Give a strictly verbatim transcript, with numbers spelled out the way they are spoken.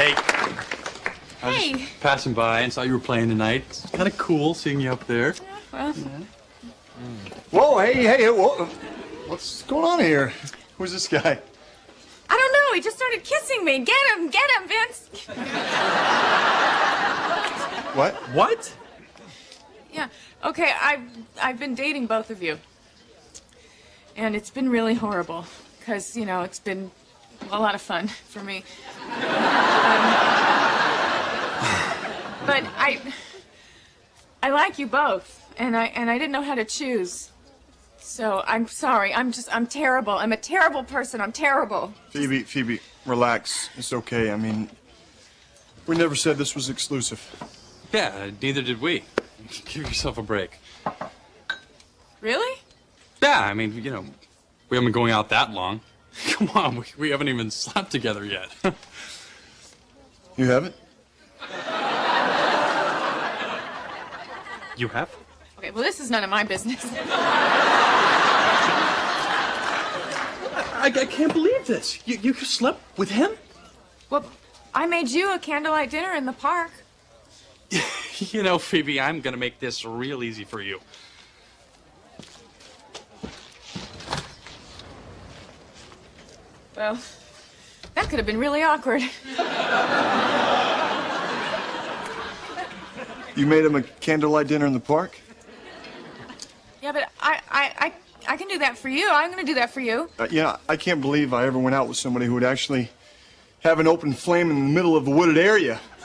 Hey. I was Hey. just passing by and saw you were playing tonight. It's kind of cool seeing you up there. Yeah, well. Yeah. Whoa, hey, hey, whoa. What's going on here? Who's this guy? I don't know. He just started kissing me. Get him, get him, Vince. What? What? Yeah. Okay, I've I've been dating both of you, and it's been really horrible because you know it's been a lot of fun for me. Um, but I I like you both, and I and I didn't know how to choose. So I'm sorry. I'm just I'm terrible. I'm a terrible person. I'm terrible. Phoebe, Phoebe, relax. It's okay. I mean, we never said this was exclusive. Yeah, neither did we. Give yourself a break. Really? Yeah, I mean, you know, we haven't been going out that long. Come on, we, we haven't even slept together yet. You haven't? You have? Okay, well, this is none of my business. I, I can't believe this. You, you slept with him? Well, I made you a candlelight dinner in the park. You know, Phoebe, I'm gonna make this real easy for you. Well, that could have been really awkward. You made him a candlelight dinner in the park? Yeah, but I, I, I, I can do that for you. I'm gonna do that for you. Uh, yeah, I can't believe I ever went out with somebody who would actually have an open flame in the middle of a wooded area.